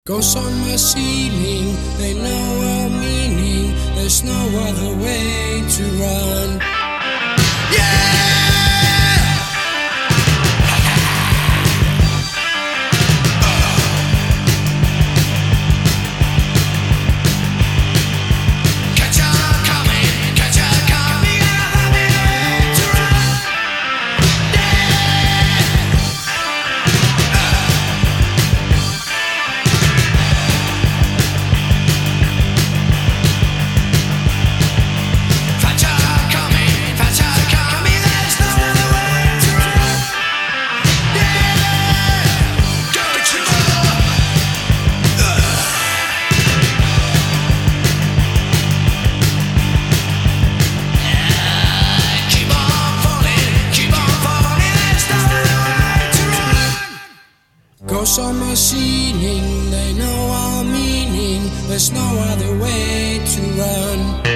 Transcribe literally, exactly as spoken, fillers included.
Ghosts on my ceiling, they know our meaning. There's no other way to run. Yeah! Ghosts on my ceiling, they know our meaning. There's no other way to run.